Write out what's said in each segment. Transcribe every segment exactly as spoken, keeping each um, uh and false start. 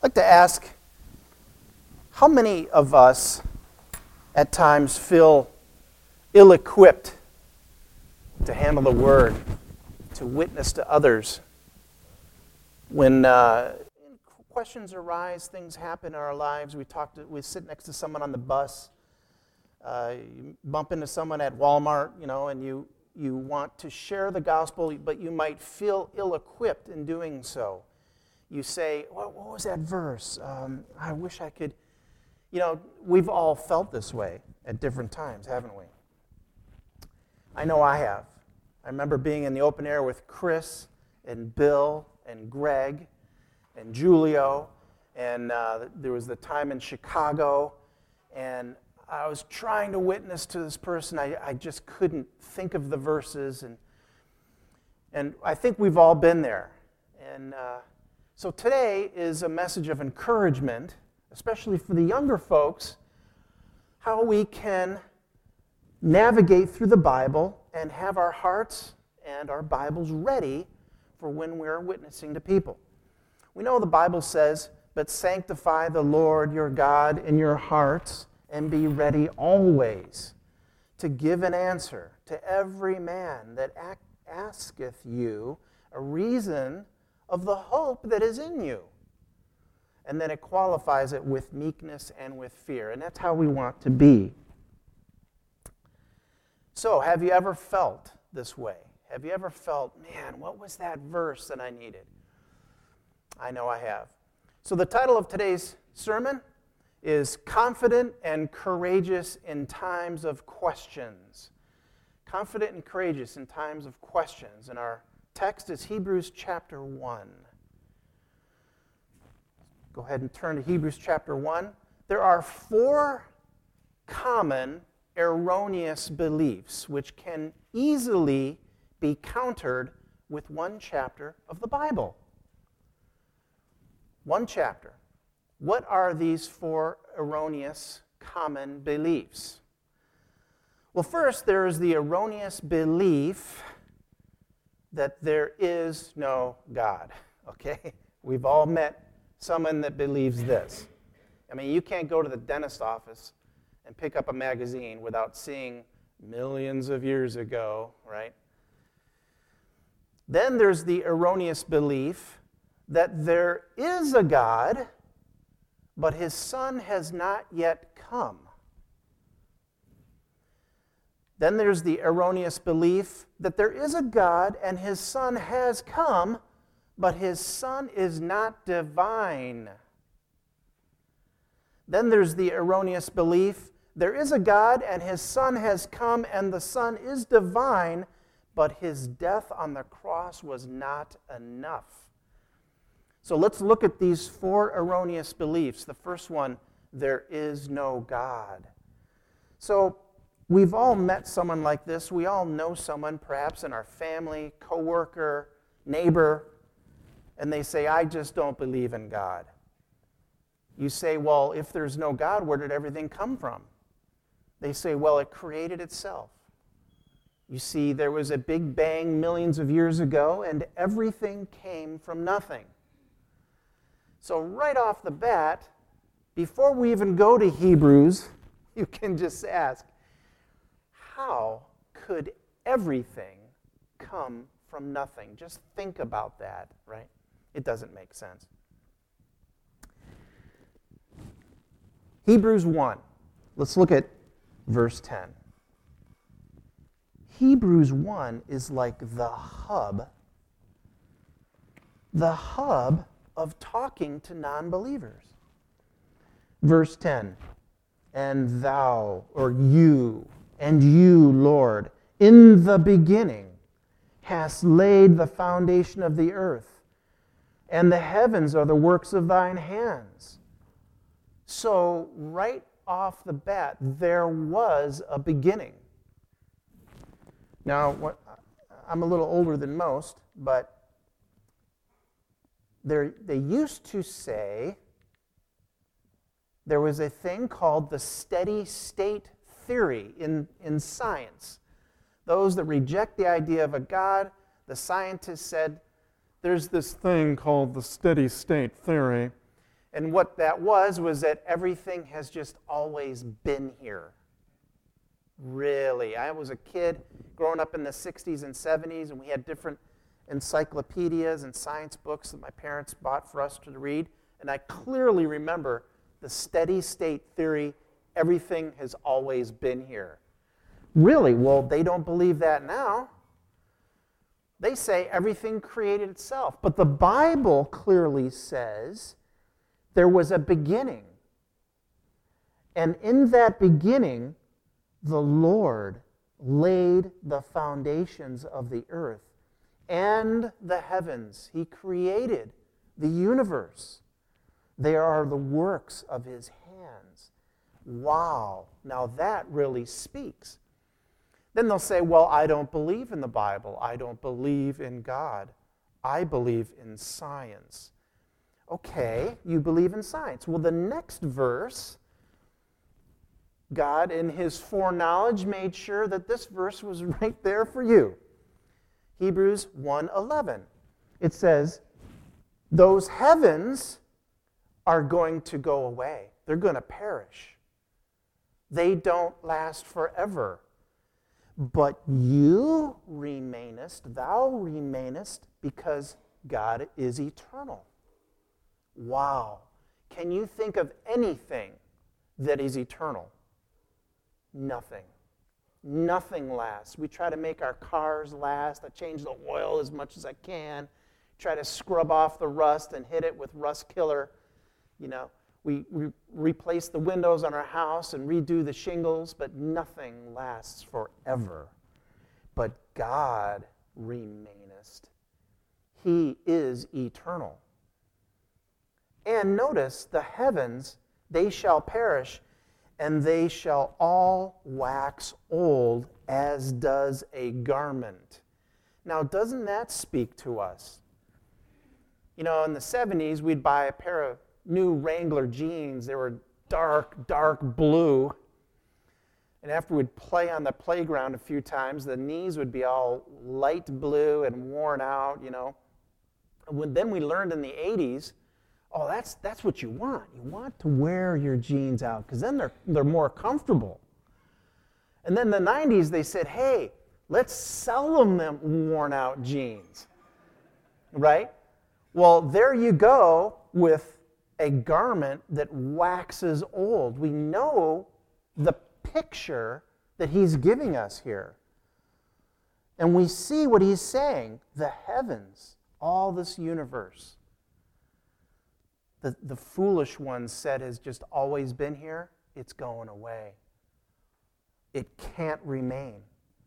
I'd like to ask, how many of us at times feel ill-equipped to handle the word, to witness to others? When uh, questions arise, things happen in our lives. We talk to, we sit next to someone on the bus. Uh, you bump into someone at Walmart, you know, and you you want to share the gospel, but you might feel ill-equipped in doing so. You say, what, what was that verse? Um, I wish I could. You know, we've all felt this way at different times, haven't we? I know I have. I remember being in the open air with Chris and Bill and Greg and Julio, and uh, there was the time in Chicago, and I was trying to witness to this person. I, I just couldn't think of the verses, and and I think we've all been there. And uh, so today is a message of encouragement, especially for the younger folks, how we can navigate through the Bible and have our hearts and our Bibles ready for when we're witnessing to people. We know the Bible says, but sanctify the Lord your God in your hearts, and be ready always to give an answer to every man that asketh you a reason of the hope that is in you. And then it qualifies it with meekness and with fear. And that's how we want to be. So, have you ever felt this way? Have you ever felt, man, what was that verse that I needed? I know I have. So the title of today's sermon is Confident and Courageous in Times of Questions. Confident and courageous in times of questions. And our text is Hebrews chapter one. Go ahead and turn to Hebrews chapter one. There are four common erroneous beliefs which can easily be countered with one chapter of the Bible. One chapter. What are these four erroneous common beliefs? Well, first, there is the erroneous belief that there is no God. Okay? We've all met someone that believes this. I mean, you can't go to the dentist office and pick up a magazine without seeing millions of years ago, right? Then there's the erroneous belief that there is a God, but his Son has not yet come. Then there's the erroneous belief that there is a God and his Son has come, but his Son is not divine. Then there's the erroneous belief there is a God and his Son has come and the Son is divine, but his death on the cross was not enough. So let's look at these four erroneous beliefs. The first one, there is no God. So we've all met someone like this. We all know someone, perhaps in our family, coworker, neighbor, and they say, I just don't believe in God. You say, well, if there's no God, where did everything come from? They say, well, it created itself. You see, there was a big bang millions of years ago, and everything came from nothing. So right off the bat, before we even go to Hebrews, you can just ask, how could everything come from nothing? Just think about that, right? It doesn't make sense. Hebrews one. Let's look at verse ten. Hebrews one is like the hub, the hub of talking to non-believers. Verse ten, and thou, or you, and you, Lord, in the beginning hast laid the foundation of the earth, and the heavens are the works of thine hands. So, right off the bat, there was a beginning. Now, what, I'm a little older than most, but There, they used to say there was a thing called the steady state theory in, in science. Those that reject the idea of a God, the scientists said, there's this thing called the steady state theory, And what that was, was that everything has just always been here. Really. I was a kid growing up in the sixties and seventies, and we had different encyclopedias and science books that my parents bought for us to read. And I clearly remember the steady state theory, everything has always been here. Really? Well, they don't believe that now. They say everything created itself. But the Bible clearly says there was a beginning. And in that beginning, the Lord laid the foundations of the earth and the heavens. He created the universe. They are the works of his hands. Wow. Now that really speaks. Then they'll say, well, I don't believe in the Bible. I don't believe in God. I believe in science. Okay, you believe in science. Well, the next verse, God, in his foreknowledge, made sure that this verse was right there for you. Hebrews one eleven. It says, those heavens are going to go away. They're going to perish. They don't last forever. But you remainest, thou remainest, because God is eternal. Wow. Can you think of anything that is eternal? Nothing. Nothing lasts. We try to make our cars last. I change the oil as much as I can. Try to scrub off the rust and hit it with rust killer. You know, we, we replace the windows on our house and redo the shingles, but nothing lasts forever. But God remainest. He is eternal. And notice, the heavens, they shall perish, and they shall all wax old, as does a garment. Now, doesn't that speak to us? You know, in the seventies, we'd buy a pair of new Wrangler jeans. They were dark, dark blue. And after we'd play on the playground a few times, the knees would be all light blue and worn out, you know. And then we learned in the eighties, oh, that's that's what you want. You want to wear your jeans out because then they're, they're more comfortable. And then in the nineties, they said, hey, let's sell them them worn out jeans, right? Well, there you go with a garment that waxes old. We know the picture that he's giving us here. And we see what he's saying. The heavens, all this universe. The, the foolish one said has just always been here. It's going away. It can't remain.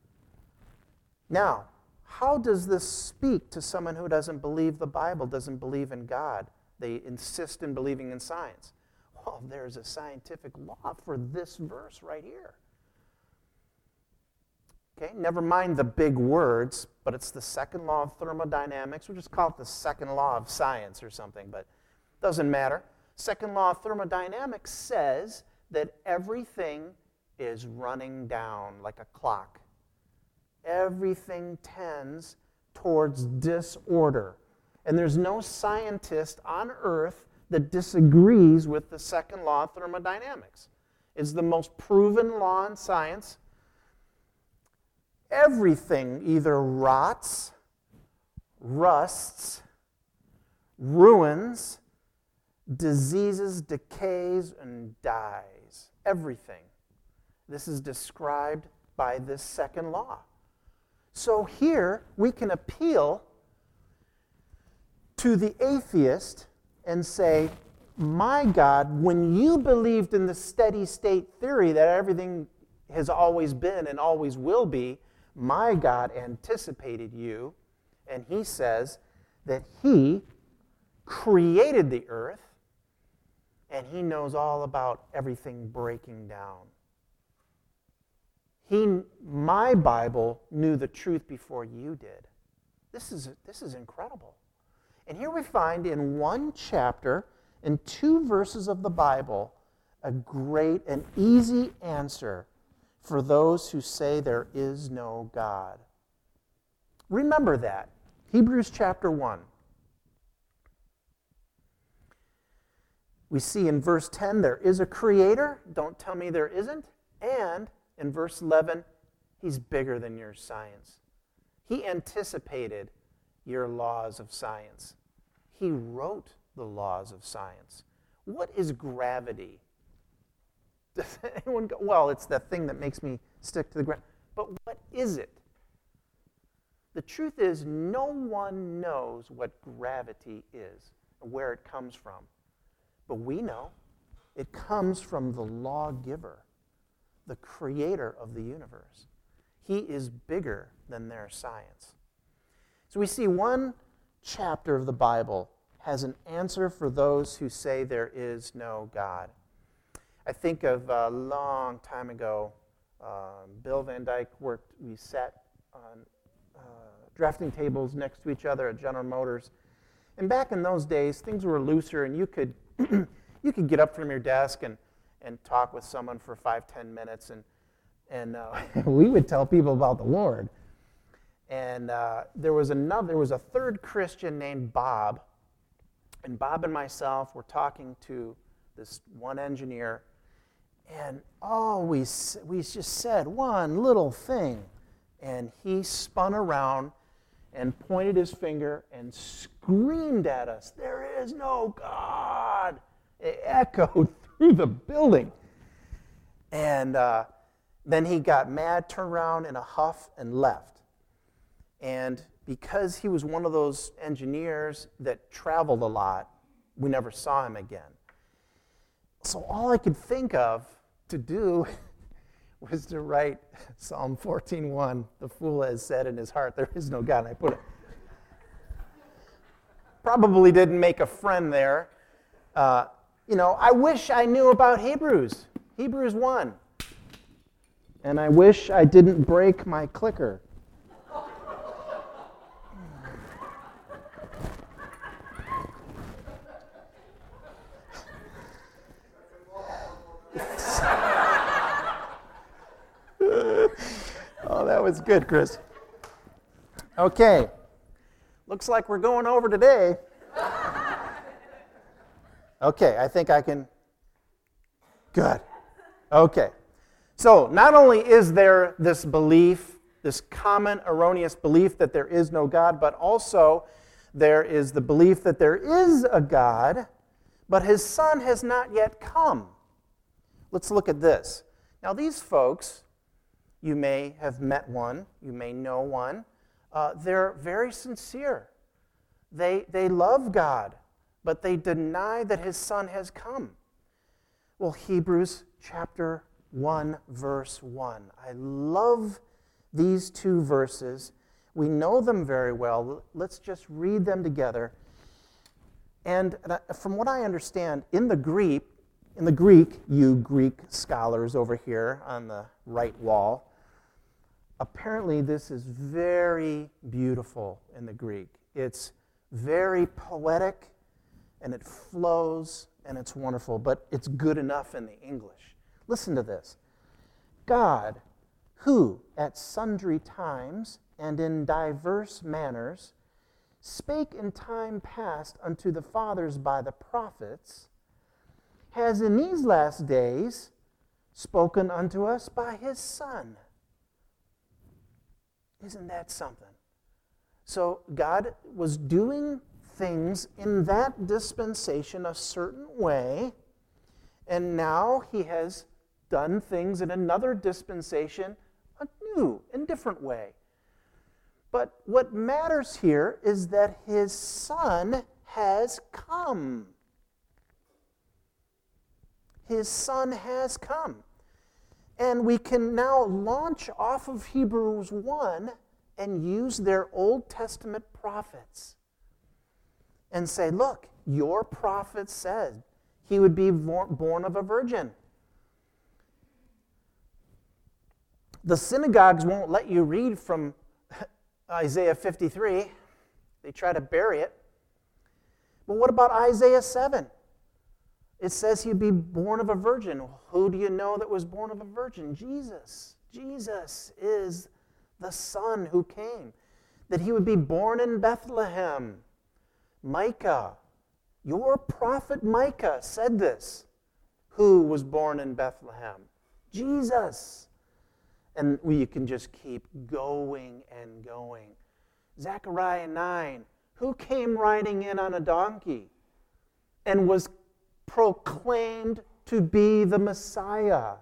Now, how does this speak to someone who doesn't believe the Bible, doesn't believe in God? They insist in believing in science. Well, there's a scientific law for this verse right here. Okay, never mind the big words, but it's the second law of thermodynamics. We'll just call it the second law of science or something, but it doesn't matter. Second law of thermodynamics says that everything is running down like a clock. Everything tends towards disorder. And there's no scientist on earth that disagrees with the second law of thermodynamics. It's the most proven law in science. Everything either rots, rusts, ruins, diseases, decays, and dies. Everything. This is described by this second law. So here we can appeal to the atheist and say, my God, when you believed in the steady state theory that everything has always been and always will be, my God anticipated you, and he says that he created the earth and he knows all about everything breaking down. He, my Bible knew the truth before you did. This is, this is incredible. And here we find in one chapter, in two verses of the Bible, a great and easy answer for those who say there is no God. Remember that. Hebrews chapter one. We see in verse ten, there is a creator. Don't tell me there isn't. And in verse eleven, he's bigger than your science. He anticipated your laws of science. He wrote the laws of science. What is gravity? Does anyone go, well, it's the thing that makes me stick to the ground. But what is it? The truth is, no one knows what gravity is or where it comes from. But we know it comes from the lawgiver, the creator of the universe. He is bigger than their science. So we see one chapter of the Bible has an answer for those who say there is no God. I think of a long time ago, um, Bill Van Dyke worked, we sat on uh, drafting tables next to each other at General Motors. And back in those days, things were looser, and you could you could get up from your desk and, and talk with someone for five, ten minutes, and and uh, we would tell people about the Lord. And uh, there was another, there was a third Christian named Bob, and Bob and myself were talking to this one engineer, and oh, we we just said one little thing, and he spun around and pointed his finger and screamed at us, "There is no God!" It echoed through the building. And uh, then he got mad, turned around in a huff, and left. And because he was one of those engineers that traveled a lot, we never saw him again. So all I could think of to do was to write Psalm fourteen one, "The fool has said in his heart, there is no God." And I put it. Probably didn't make a friend there. Uh, you know, I wish I knew about Hebrews. Hebrews one. And I wish I didn't break my clicker. Oh, that was good, Chris. Okay. Looks like we're going over today. Okay, I think I can. Good. Okay. So, not only is there this belief, this common erroneous belief that there is no God, but also there is the belief that there is a God, but his Son has not yet come. Let's look at this. Now, these folks, you may have met one, you may know one, uh, they're very sincere. They, they love God, but they deny that his Son has come. Well, Hebrews chapter one, verse one. I love these two verses. We know them very well. Let's just read them together. And from what I understand, in the Greek, in the Greek, you Greek scholars over here on the right wall, apparently this is very beautiful in the Greek. It's very poetic, and it flows, and it's wonderful, but it's good enough in the English. Listen to this. God, who at sundry times and in diverse manners spake in time past unto the fathers by the prophets, has in these last days spoken unto us by his Son. Isn't that something? So God was doing things in that dispensation a certain way, and now he has done things in another dispensation a new and different way. But what matters here is that his Son has come. His Son has come. And we can now launch off of Hebrews one and use their Old Testament prophets and say, look, your prophet said he would be born of a virgin. The synagogues won't let you read from Isaiah fifty-three. They try to bury it. But what about Isaiah seven? It says he'd be born of a virgin. Who do you know that was born of a virgin? Jesus. Jesus is the Son who came. That he would be born in Bethlehem. Micah. Your prophet Micah said this. Who was born in Bethlehem? Jesus. And we can just keep going and going. Zechariah nine. Who came riding in on a donkey and was proclaimed to be the Messiah?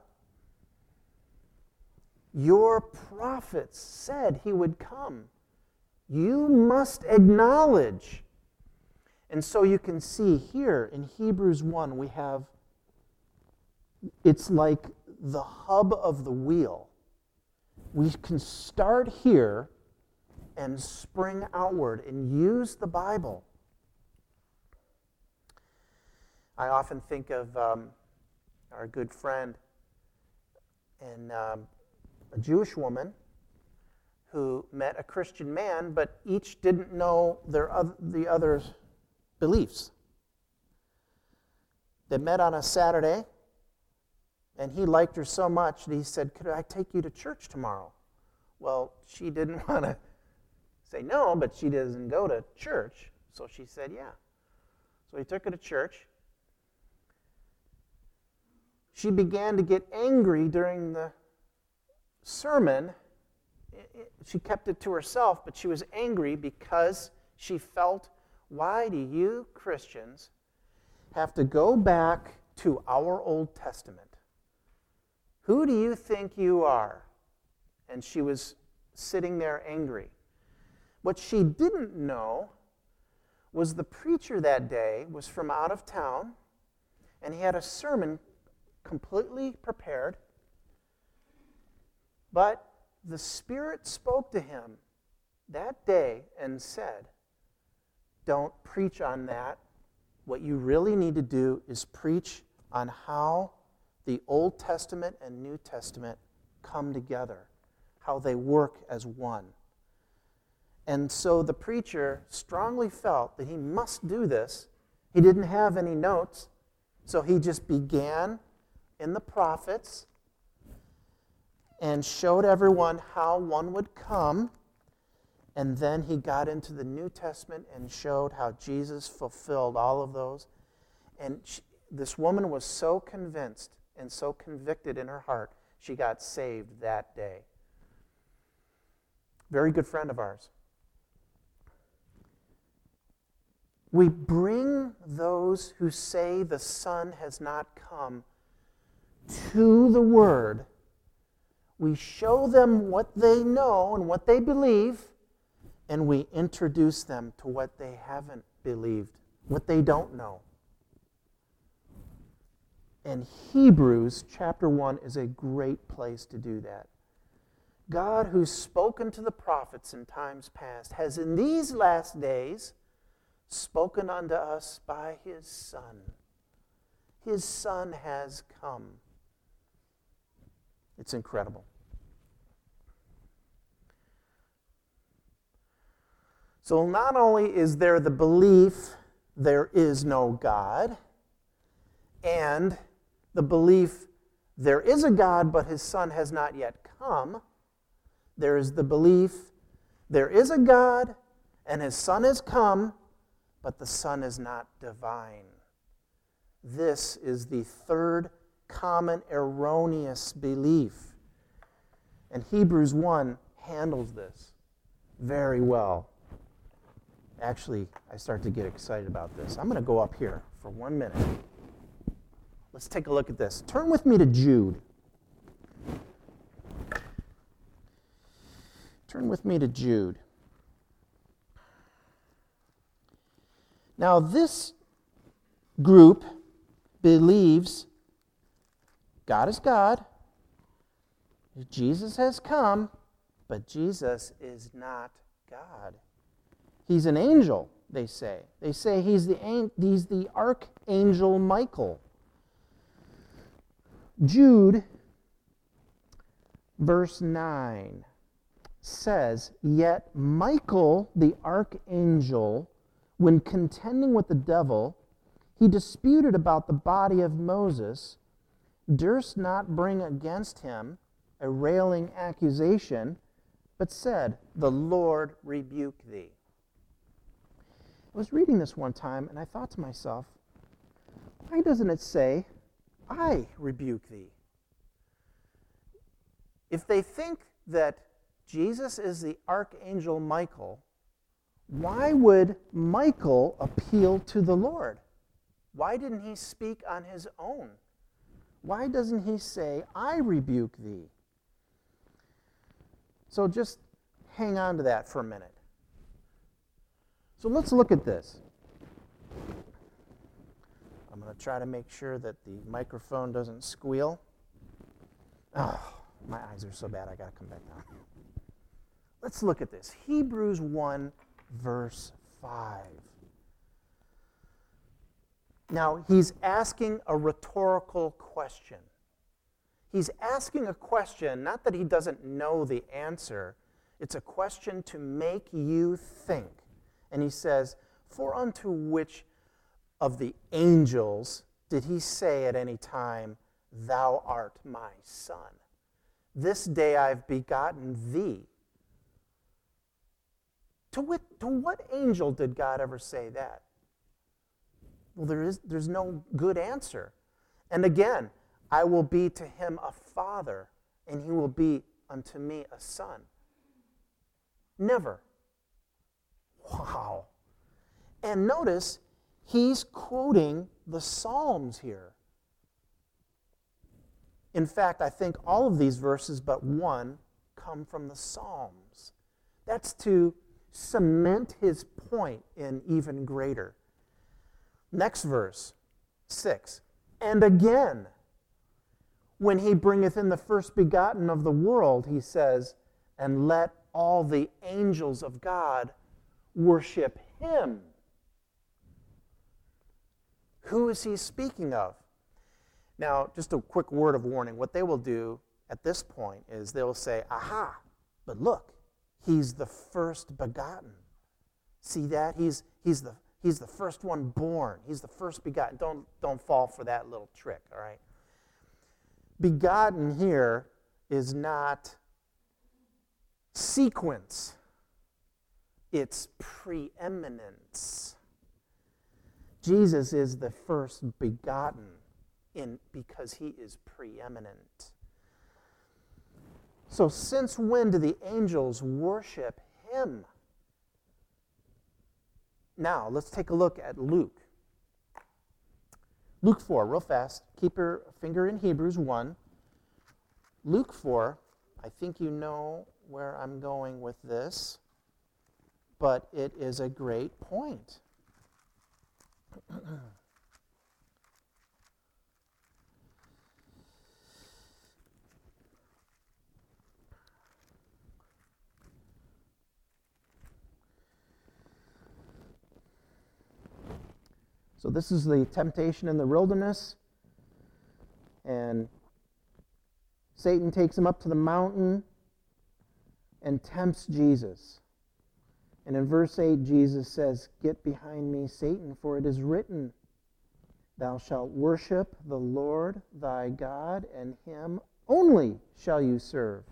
Your prophets said he would come. You must acknowledge. And so you can see here in Hebrews one, we have, it's like the hub of the wheel. We can start here and spring outward and use the Bible. I often think of um, our good friend and um, a Jewish woman who met a Christian man, but each didn't know their other, the other's beliefs. They met on a Saturday, and he liked her so much that he said, could I take you to church tomorrow? Well, she didn't want to say no, but she doesn't go to church, so she said yeah. So he took her to church. She began to get angry during the sermon. She kept it to herself, but she was angry because she felt, why do you Christians have to go back to our Old Testament? Who do you think you are? And she was sitting there angry. What she didn't know was the preacher that day was from out of town, and he had a sermon completely prepared, but the Spirit spoke to him that day and said, don't preach on that. What you really need to do is preach on how the Old Testament and New Testament come together, how they work as one. And so the preacher strongly felt that he must do this. He didn't have any notes, so he just began in the prophets and showed everyone how one would come. And then he got into the New Testament and showed how Jesus fulfilled all of those. And she, this woman was so convinced and so convicted in her heart, she got saved that day. Very good friend of ours. We bring those who say the Son has not come to the Word. We show them what they know and what they believe, and we introduce them to what they haven't believed, what they don't know. And Hebrews chapter one is a great place to do that. God, who's spoken to the prophets in times past, has in these last days spoken unto us by His Son. His Son has come. It's incredible. So not only is there the belief there is no God, and the belief there is a God but His Son has not yet come, there is the belief there is a God and His Son has come, but the Son is not divine. This is the third common erroneous belief. And Hebrews one handles this very well. Actually, I start to get excited about this. I'm going to go up here for one minute. Let's take a look at this. Turn with me to Jude. Turn with me to Jude. Now, this group believes God is God, Jesus has come, but Jesus is not God. He's an angel, they say. They say he's the, he's the archangel Michael. Jude, verse nine, says, yet Michael, the archangel, when contending with the devil, he disputed about the body of Moses, durst not bring against him a railing accusation, but said, the Lord rebuke thee. I was reading this one time, and I thought to myself, why doesn't it say, I rebuke thee? If they think that Jesus is the archangel Michael, why would Michael appeal to the Lord? Why didn't he speak on his own? Why doesn't he say, I rebuke thee? So just hang on to that for a minute. So let's look at this. I'm going to try to make sure that the microphone doesn't squeal. Oh, my eyes are so bad I got to come back down. Let's look at this. Hebrews one, verse five. Now, he's asking a rhetorical question. He's asking a question, not that he doesn't know the answer. It's a question to make you think. And he says, for unto which of the angels did he say at any time, thou art my son? This day I've begotten thee. To what, to what angel did God ever say that? Well, there is, there's no good answer. And again, I will be to him a father, and he will be unto me a son. Never. Wow. And notice, he's quoting the Psalms here. In fact, I think all of these verses but one come from the Psalms. That's to cement his point in even greater. Next verse, six. And again, when he bringeth in the first begotten of the world, he says, and let all the angels of God worship him. Who is he speaking of? Now, just a quick word of warning. What they will do at this point is they will say, aha, but look, he's the first begotten. See that? He's, he's, the, he's the first one born. He's the first begotten. Don't, don't fall for that little trick, all right? Begotten here is not sequence. It's preeminence. Jesus is the first begotten in because he is preeminent. So since when do the angels worship him? Now, let's take a look at Luke. Luke four, real fast. Keep your finger in Hebrews one. Luke four, I think you know where I'm going with this, but it is a great point. So this is the temptation in the wilderness, and Satan takes him up to the mountain and tempts Jesus. And in verse eight, Jesus says, get behind me, Satan, for it is written, thou shalt worship the Lord thy God, and him only shall you serve.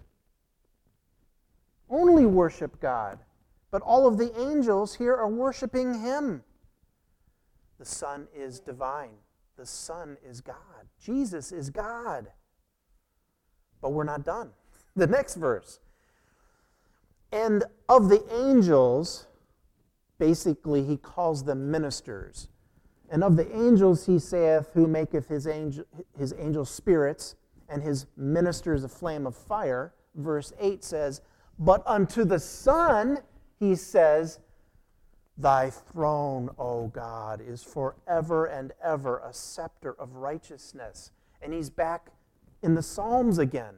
Only worship God. But all of the angels here are worshiping him. The Son is divine. The Son is God. Jesus is God. But we're not done. The next verse. And of the angels, basically he calls them ministers. And of the angels he saith, who maketh his angel, his angel spirits, and his ministers a flame of fire. Verse eight says, but unto the Son he says, thy throne, O God, is forever and ever a scepter of righteousness. And he's back in the Psalms again.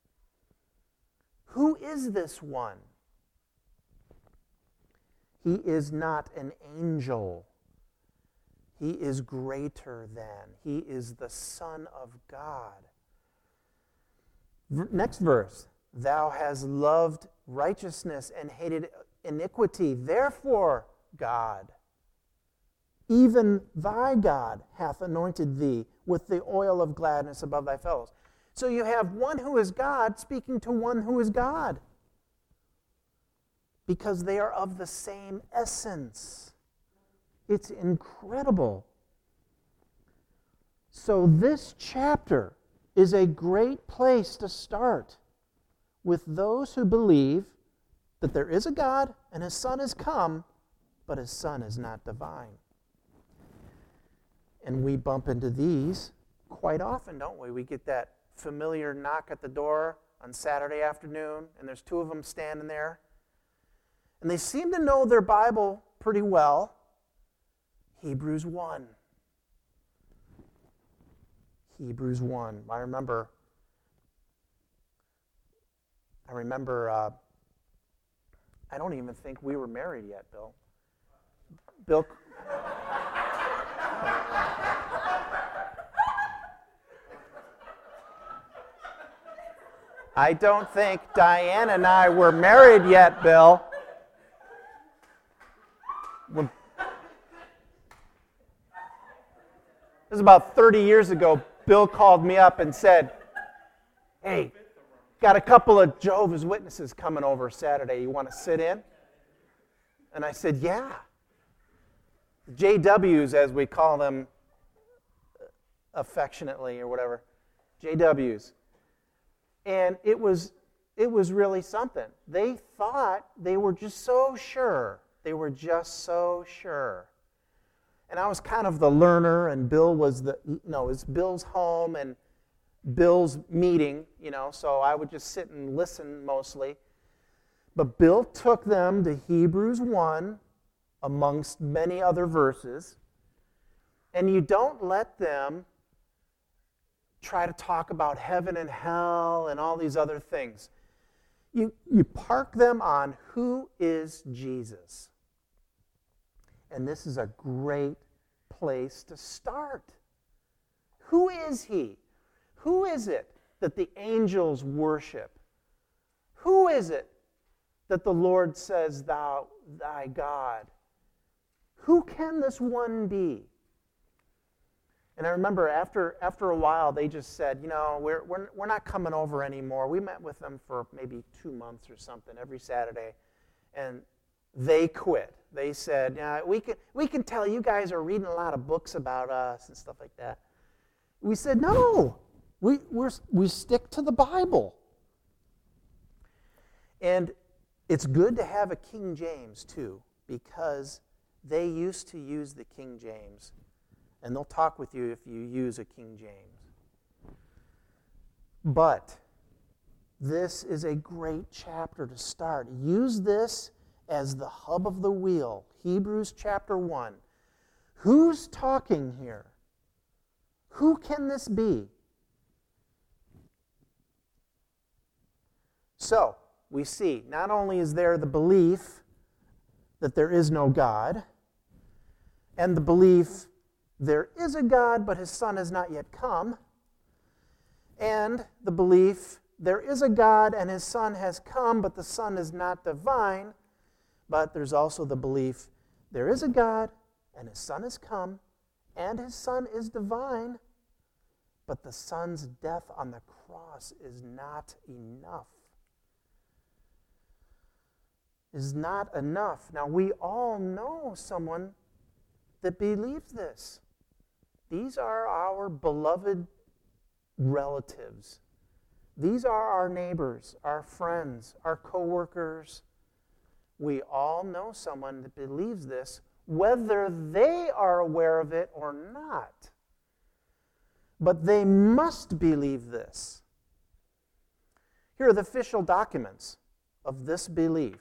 Who is this one? He is not an angel. He is greater than. He is the Son of God. Next verse. Thou hast loved righteousness and hated iniquity. Therefore, God, even thy God hath anointed thee with the oil of gladness above thy fellows. So you have one who is God speaking to one who is God, because they are of the same essence. It's incredible. So this chapter is a great place to start with those who believe that there is a God and His Son has come, but His Son is not divine. And we bump into these quite often, don't we? We get that familiar knock at the door on Saturday afternoon, and there's two of them standing there. And they seem to know their Bible pretty well. Hebrews one. Hebrews one. I remember, I remember, uh, I don't even think we were married yet, Bill. Bill... I don't think Diane and I were married yet, Bill. When, it was about thirty years ago, Bill called me up and said, hey, got a couple of Jehovah's Witnesses coming over Saturday. You want to sit in? And I said, yeah. J Ws, as we call them affectionately or whatever. J Ws. And it was it was really something. They thought they were just so sure. They were just so sure. And I was kind of the learner, and Bill was the, you know, it was Bill's home and Bill's meeting, you know, so I would just sit and listen mostly. But Bill took them to Hebrews one, amongst many other verses, and you don't let them try to talk about heaven and hell and all these other things. You, you park them on who is Jesus. And this is a great place to start. Who is He? Who is it that the angels worship? Who is it that the Lord says, Thou, thy God? Who can this one be? And I remember after after a while, they just said, you know, we're, we're, we're not coming over anymore. We met with them for maybe two months or something every Saturday, and they quit. They said, yeah, we can, we can tell you guys are reading a lot of books about us and stuff like that. We said, no, we, we're, we stick to the Bible. And it's good to have a King James, too, because they used to use the King James. And they'll talk with you if you use a King James. But this is a great chapter to start. Use this as the hub of the wheel. Hebrews chapter one. Who's talking here? Who can this be? So, we see, not only is there the belief that there is no God, and the belief there is a God, but His Son has not yet come, and the belief there is a God and His Son has come, but the Son is not divine, but there's also the belief there is a God and His Son has come, and His Son is divine, but the Son's death on the cross is not enough. Is not enough. Now, we all know someone that believes this. These are our beloved relatives. These are our neighbors, our friends, our coworkers. We all know someone that believes this, whether they are aware of it or not. But they must believe this. Here are the official documents of this belief.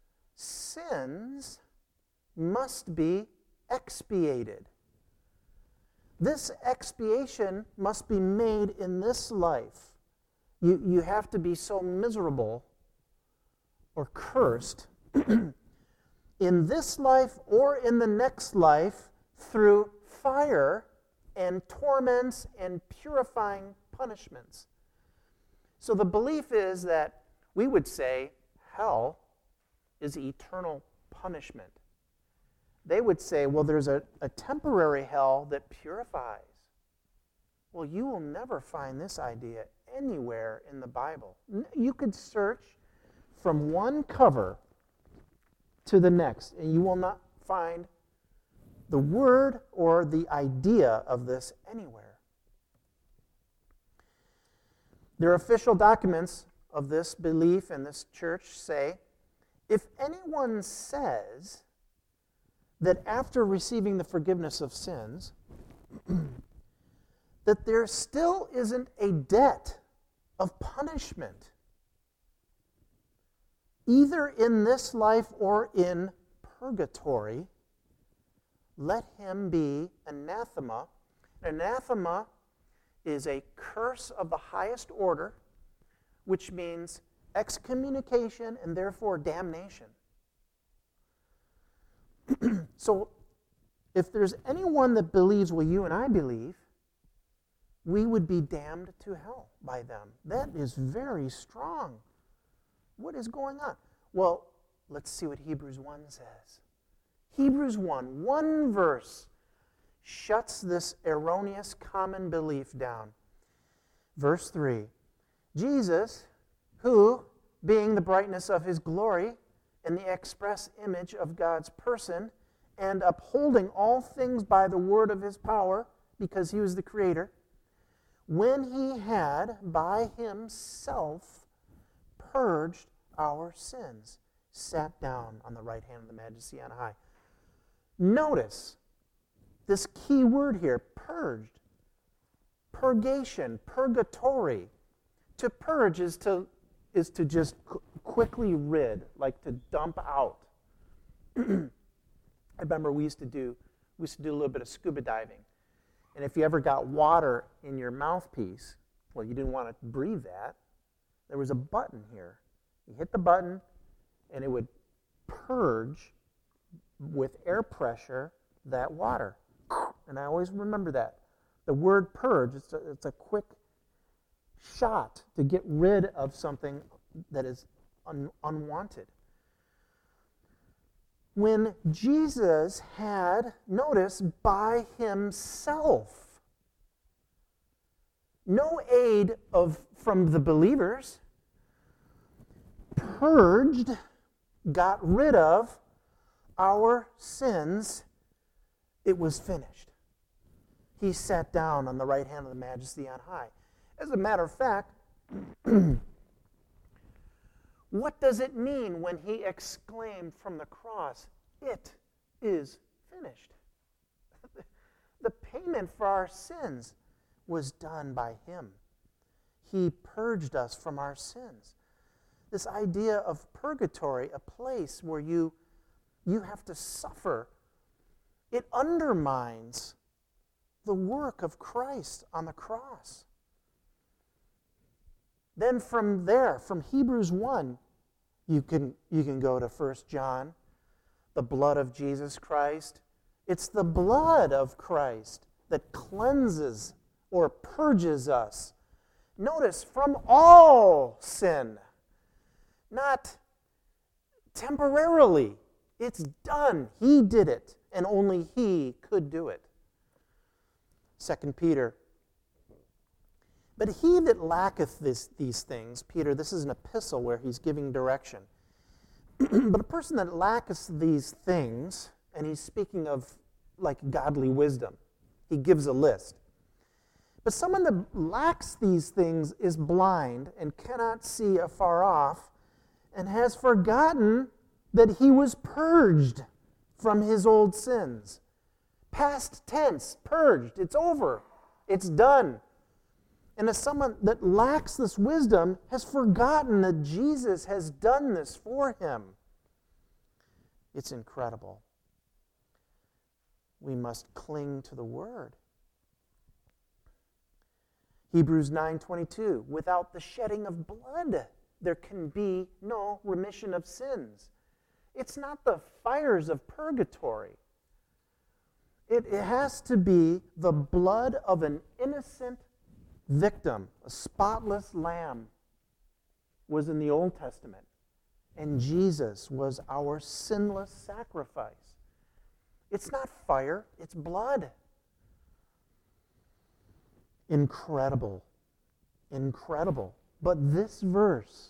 Sins must be expiated. This expiation must be made in this life. You, you have to be so miserable or cursed in this life or in the next life through fire and torments and purifying punishments. So the belief is that we would say hell is eternal punishment. They would say, well, there's a, a temporary hell that purifies. Well, you will never find this idea anywhere in the Bible. You could search from one cover to the next, and you will not find the word or the idea of this anywhere. Their official documents of this belief in this church say, if anyone says that after receiving the forgiveness of sins, that there still isn't a debt of punishment, either in this life or in purgatory, let him be anathema. Anathema is a curse of the highest order, which means excommunication and therefore damnation. So, if there's anyone that believes what you and I believe, we would be damned to hell by them. That is very strong. What is going on? Well, let's see what Hebrews one says. Hebrews one, one verse, shuts this erroneous common belief down. Verse three, Jesus, who, being the brightness of his glory and the express image of God's person, and upholding all things by the word of his power, because he was the creator, when he had by himself purged our sins, sat down on the right hand of the Majesty on high. Notice this key word here, purged. Purgation, purgatory. To purge is to, is to just qu- quickly rid, like to dump out. I remember we used to do we used to do a little bit of scuba diving. And if you ever got water in your mouthpiece, well, you didn't want to breathe that. There was a button here. You hit the button, and it would purge with air pressure that water. And I always remember that. The word purge, it's a, it's a quick shot to get rid of something that is un, unwanted. When Jesus had, notice, by himself, no aid of from the believers, purged, got rid of our sins, it was finished. He sat down on the right hand of the Majesty on high. As a matter of fact, what does it mean when he exclaimed from the cross, "It is finished"? The payment for our sins was done by him. He purged us from our sins. This idea of purgatory, a place where you, you have to suffer, it undermines the work of Christ on the cross. Then from there, from Hebrews one, you can, you can go to First John, the blood of Jesus Christ. It's the blood of Christ that cleanses or purges us. Notice, from all sin, not temporarily. It's done. He did it, and only he could do it. Second Peter. But he that lacketh this, these things, Peter, this is an epistle where he's giving direction. But a person that lacketh these things, and he's speaking of like godly wisdom, he gives a list. But someone that lacks these things is blind and cannot see afar off, and has forgotten that he was purged from his old sins. Past tense, purged. It's over. It's done. And as someone that lacks this wisdom has forgotten that Jesus has done this for him. It's incredible. We must cling to the Word. Hebrews nine twenty-two, without the shedding of blood, there can be no remission of sins. It's not the fires of purgatory. It, it has to be the blood of an innocent victim. A spotless lamb was in the Old Testament, and Jesus was our sinless sacrifice. It's not fire, it's blood. Incredible. Incredible. But this verse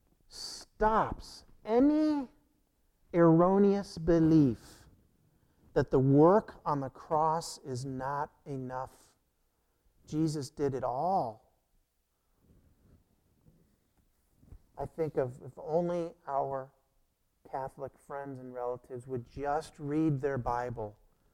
stops any erroneous belief that the work on the cross is not enough. Jesus did it all. I think of if only our Catholic friends and relatives would just read their Bible.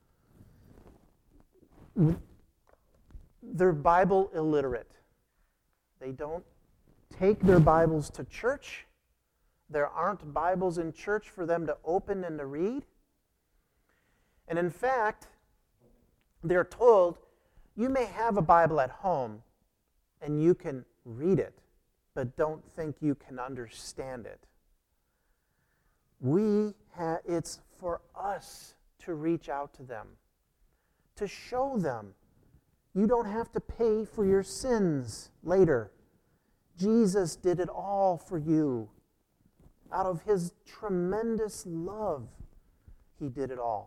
They're Bible illiterate. They don't take their Bibles to church. There aren't Bibles in church for them to open and to read. And in fact, they're told, you may have a Bible at home and you can read it, but don't think you can understand it. We ha- it's for us to reach out to them, to show them you don't have to pay for your sins later. Jesus did it all for you. Out of his tremendous love, he did it all.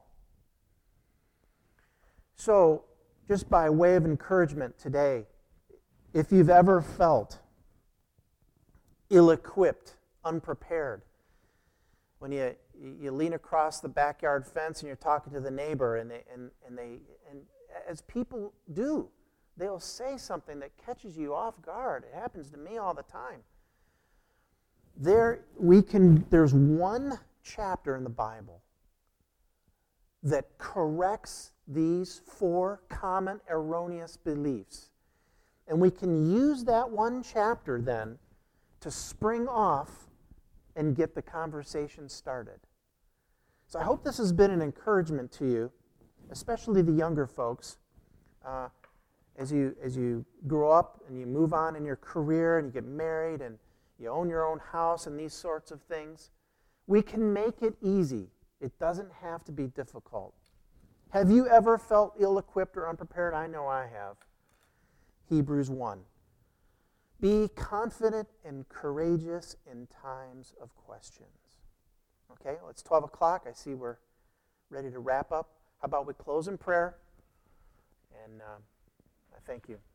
So, just by way of encouragement today, if you've ever felt ill-equipped, unprepared, when you you lean across the backyard fence and you're talking to the neighbor, and they and, and they and as people do, they'll say something that catches you off guard. It happens to me all the time. There we can there's one chapter in the Bible that corrects these four common erroneous beliefs. And we can use that one chapter then to spring off and get the conversation started. So I hope this has been an encouragement to you, especially the younger folks, uh, as you as you grow up and you move on in your career and you get married and you own your own house and these sorts of things. We can make it easy. It doesn't have to be difficult. Have you ever felt ill-equipped or unprepared? I know I have. Hebrews one. Be confident and courageous in times of questions. Okay, well, it's twelve o'clock. I see we're ready to wrap up. How about we close in prayer? And uh, I thank you.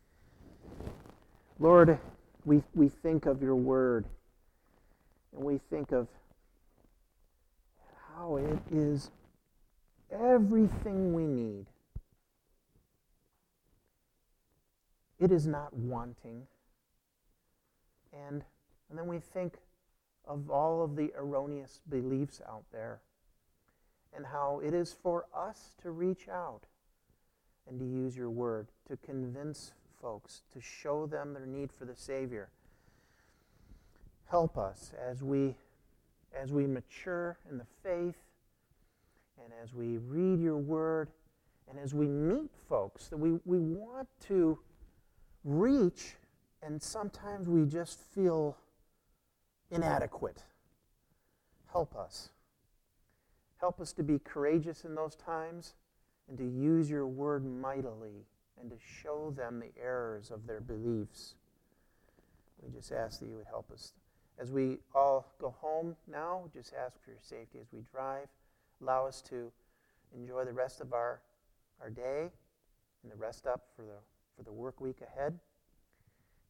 Lord, we, we think of your word, and we think of how it is everything we need. It is not wanting. And, and then we think of all of the erroneous beliefs out there and how it is for us to reach out and to use your word to convince folks, to show them their need for the Savior. Help us as we, as we mature in the faith and as we read your word and as we meet folks that we, we want to reach, and sometimes we just feel inadequate. Help us. Help us to be courageous in those times and to use your word mightily and to show them the errors of their beliefs. We just ask that you would help us. As we all go home now, just ask for your safety as we drive. Allow us to enjoy the rest of our, our day and the rest up for the, for the work week ahead.